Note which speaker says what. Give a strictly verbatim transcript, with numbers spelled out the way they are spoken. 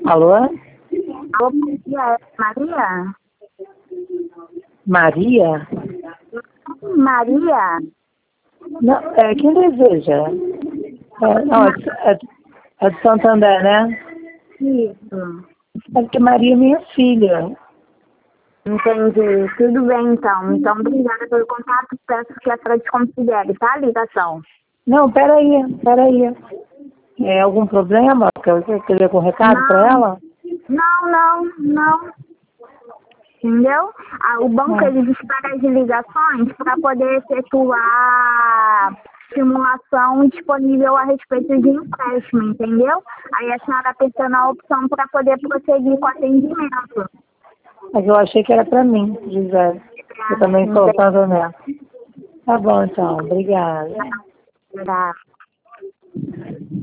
Speaker 1: Alô?
Speaker 2: Alô, bom dia, Maria?
Speaker 1: Maria?
Speaker 2: Maria?
Speaker 1: Não, é, quem deseja? É, não, é, de- é, de- é de Santander, né?
Speaker 2: Isso.
Speaker 1: É porque Maria é minha filha.
Speaker 2: Entendi. Tudo bem, então. Então, obrigada pelo contato. Peço que a senhora desconsidere, tá, a ligação?
Speaker 1: Não, peraí, peraí. É algum problema? Quer quer dizer, com recado para
Speaker 2: Não,
Speaker 1: ela?
Speaker 2: não, não, não. Entendeu? Ah, o banco,
Speaker 1: Não.
Speaker 2: ele espera as ligações para poder efetuar simulação disponível a respeito de empréstimo, entendeu? Aí a senhora pensa na opção para poder prosseguir com o atendimento.
Speaker 1: Mas eu achei que era para mim, Gisele. Eu também sou Santander. Tá bom, então. Obrigada.
Speaker 2: Tá.